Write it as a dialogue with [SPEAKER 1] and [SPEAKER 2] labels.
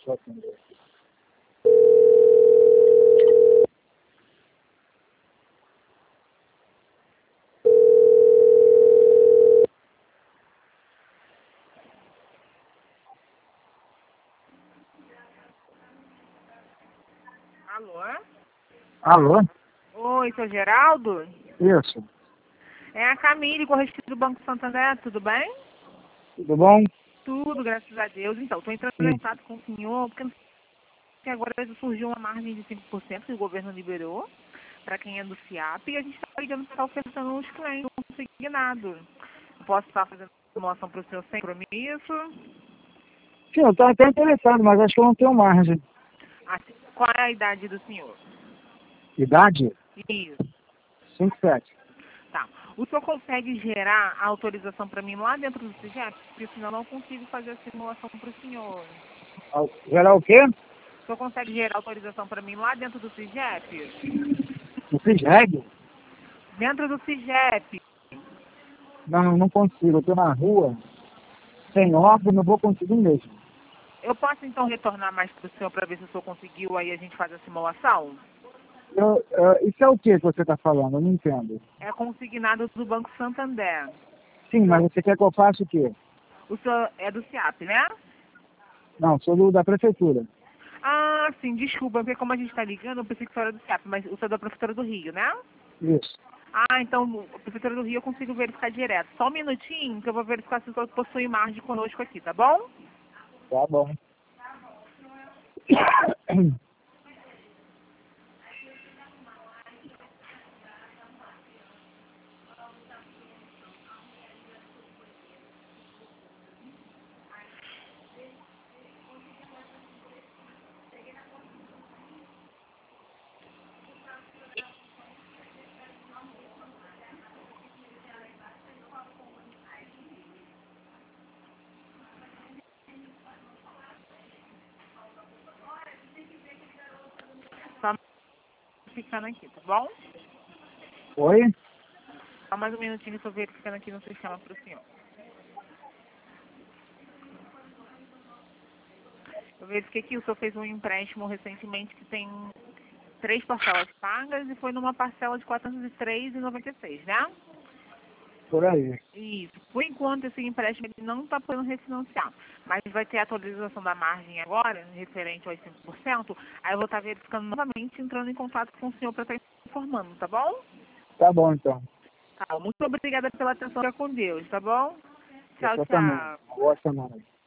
[SPEAKER 1] Deixa eu atender.
[SPEAKER 2] Alô?
[SPEAKER 1] Alô?
[SPEAKER 2] Oi, seu Geraldo?
[SPEAKER 1] Isso.
[SPEAKER 2] É a Camille, correspondente do Banco Santander, tudo bem?
[SPEAKER 1] Tudo bom?
[SPEAKER 2] Tudo, graças a Deus. Então, estou entrando em
[SPEAKER 1] Sim.
[SPEAKER 2] contato com o senhor, porque não sei se agora surgiu uma margem de 5% que o governo liberou para quem é do FIAP e a gente está ligando para estar ofertando aos clientes um consignado. Posso estar fazendo simulação para o senhor sem compromisso?
[SPEAKER 1] Sim, eu estou até interessado, mas acho que eu não tenho margem.
[SPEAKER 2] Qual é a idade do senhor?
[SPEAKER 1] Idade?
[SPEAKER 2] Isso.
[SPEAKER 1] 57.
[SPEAKER 2] Tá. O senhor consegue gerar a autorização para mim lá dentro do CIGEP? Porque senão eu não consigo fazer a simulação para o senhor.
[SPEAKER 1] Gerar o quê?
[SPEAKER 2] O senhor consegue gerar autorização para mim lá dentro do CIGEP?
[SPEAKER 1] O FISREG?
[SPEAKER 2] Dentro do CIGEP.
[SPEAKER 1] Não, não consigo. Eu estou na rua, sem óculos, não vou conseguir mesmo.
[SPEAKER 2] Eu posso então retornar mais para o senhor para ver se o senhor conseguiu, aí a gente faz a simulação?
[SPEAKER 1] Isso é o que você está falando? Eu não entendo.
[SPEAKER 2] É consignado do Banco Santander.
[SPEAKER 1] Sim, mas você quer que eu faça o quê?
[SPEAKER 2] O senhor é do CIAP, né?
[SPEAKER 1] Não, sou da prefeitura.
[SPEAKER 2] Ah, sim, desculpa, porque como a gente está ligando, eu pensei que o senhor era do CIAP, mas o senhor é da Prefeitura do Rio, né?
[SPEAKER 1] Isso.
[SPEAKER 2] Ah, então, a Prefeitura do Rio eu consigo verificar direto. Só um minutinho que eu vou verificar se o senhor possui margem conosco aqui, tá bom?
[SPEAKER 1] Tá bom.
[SPEAKER 2] Só verificando aqui, tá bom?
[SPEAKER 1] Oi?
[SPEAKER 2] Só mais um minutinho que eu estou verificando aqui no sistema para o senhor. Eu verifiquei que o senhor fez um empréstimo recentemente que tem 3 parcelas pagas e foi numa parcela de R$ 403,96, né?
[SPEAKER 1] Por aí.
[SPEAKER 2] Isso. Por enquanto, esse empréstimo ele não está podendo refinanciar, mas vai ter a atualização da margem agora, referente aos 5%, aí eu vou estar verificando novamente, entrando em contato com o senhor para estar informando, tá bom?
[SPEAKER 1] Tá bom, então.
[SPEAKER 2] Tá, muito obrigada pela atenção, fica com Deus, tá bom? Tchau,
[SPEAKER 1] Você também.
[SPEAKER 2] tchau.
[SPEAKER 1] Boa semana.